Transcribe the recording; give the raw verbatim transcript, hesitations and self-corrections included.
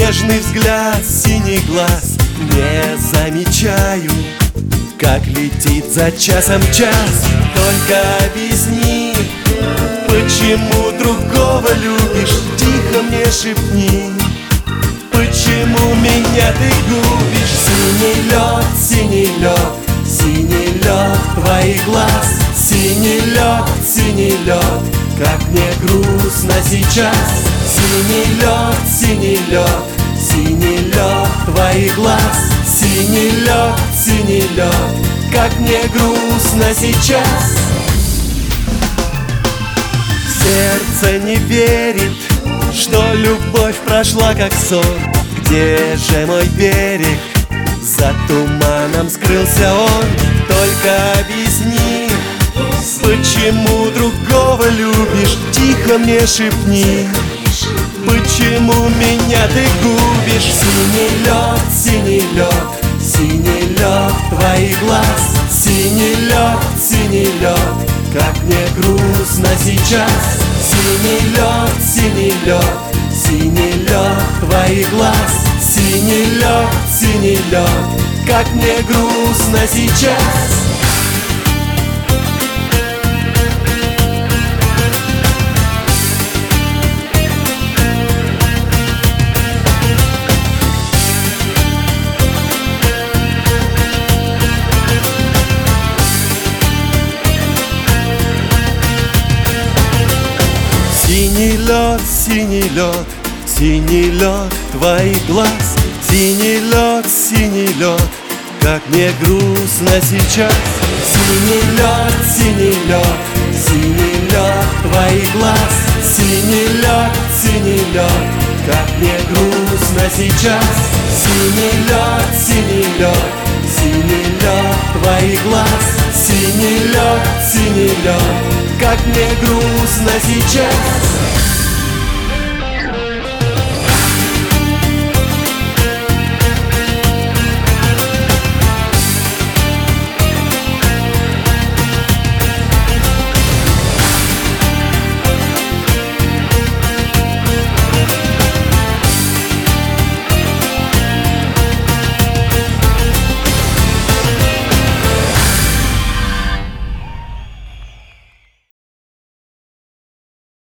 нежный взгляд, синий глаз. Не замечаю, как летит за часом час. Только объясни, почему другого любишь, тихо мне шепни. Почему меня ты губишь? Синий лед, синий лед, синий лед твоих глаз. Синий лед, синий лед, как мне грустно сейчас. Синий лед, синий лед, синий лед твоих глаз. Синий лед, синий лед, как мне грустно сейчас. Сердце не верит, что любовь прошла как сон. Где же мой берег? За туманом скрылся он. Только объясни, почему другого любишь, тихо мне шепни. Почему меня ты губишь? Синий лед, синий лед, синий лед твоих глаз. Синий лед, синий лед, как мне грустно сейчас. Синий лед, синий лед, синий лед твоих глаз. Синий лед, синий лед, как мне грустно сейчас. Синий лед, синий лед, синий лед твоих глаз. Синий лед, синий лед, как мне грустно сейчас. Синий лед, синий лед, синий лед твоих глаз. Синий лед, синий лед, как мне грустно сейчас. Синий лед, синий лед, синий лед твоих глаз. Синий лед, синий лед, как мне грустно сейчас.